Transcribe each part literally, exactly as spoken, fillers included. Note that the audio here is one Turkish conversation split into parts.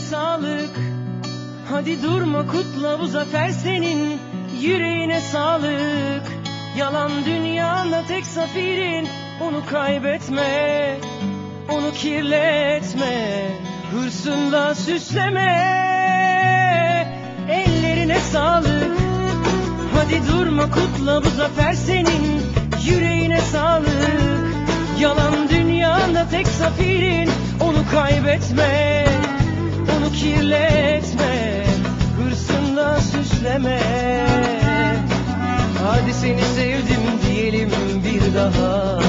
sağlık. Hadi durma, kutla, bu zafer senin. Yüreğine sağlık. Yalan dünyanda tek zafirin. Onu kaybetme, onu kirletme, hırsınla süsleme. Ellerine sağlık. Hadi durma, kutla, bu zafer senin. Yüreğine sağlık. Yalan dünyanda tek zafirin. Onu kaybetme, onu kirletme, hırsınla süsleme. Hadi seni sevdim diyelim bir daha.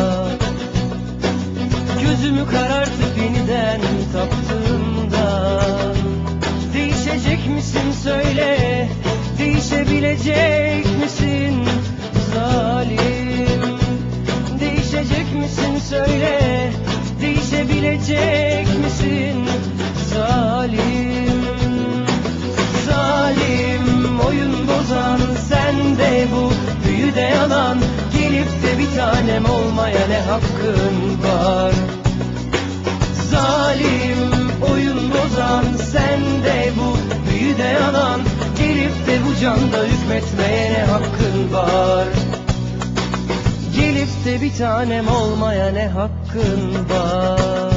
Gözümü karartıp yeniden taptığımda, değişecek misin söyle, değişebilecek misin zalim? Değişecek misin söyle, değişebilecek misin zalim? Zalim, oyun bozan sen de bu büyüde yalan. Gelip de bir tanem olmaya ne hakkın var? Zalim, oyun bozan sen de bu büyüde yalan. Gelip de bu canda hükmetmeye ne hakkın var? Gelip de bir tanem olmaya ne hakkın var?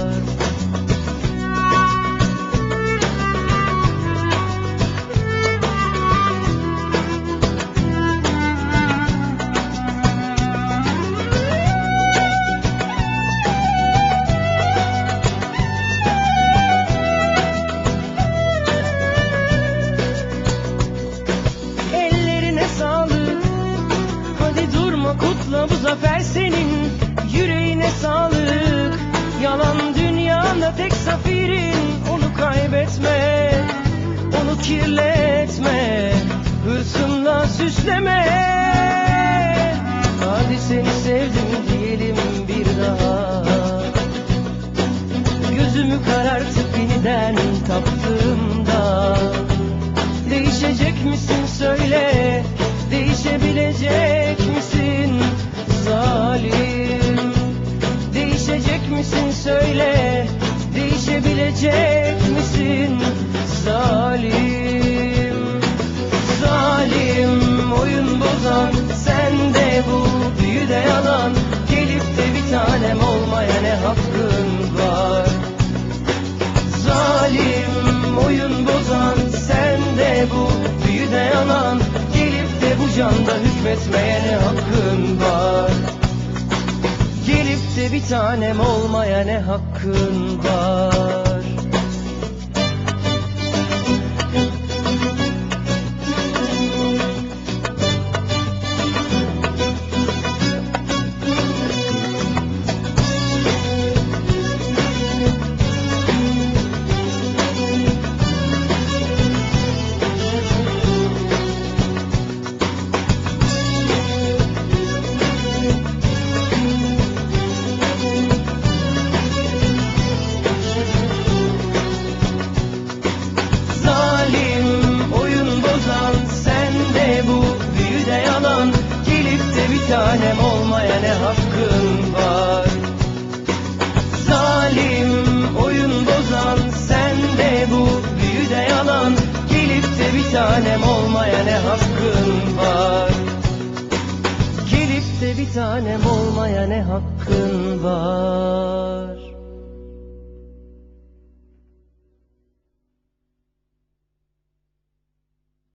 Kutla, bu zafer senin. Yüreğine sağlık. Yalan dünyanda tek zafirin. Onu kaybetme, onu kirletme, hırsınla süsleme. Hadi seni sevdim diyelim bir daha. Gözümü karartıp yeniden taptığımda, değişecek misin söyle, değişebilecek misin zalim? Değişecek misin söyle, değişebilecek misin zalim? Zalim, oyun bozan sen de bu büyüde yalan. Gelip de bir tanem olmaya ne hakkın var? Zalim, oyun bozan sen de bu büyüde yalan. Bu canda hükmetmeye ne hakkın var? Gelip de bir tanem olmaya ne hakkın var? Bir tanem olmaya ne hakkın var? Zalim, oyun bozan sen de bu büyüde yalan. Gelip de bir tanem olmaya ne hakkın var? Gelip de bir tanem olmaya ne hakkın var?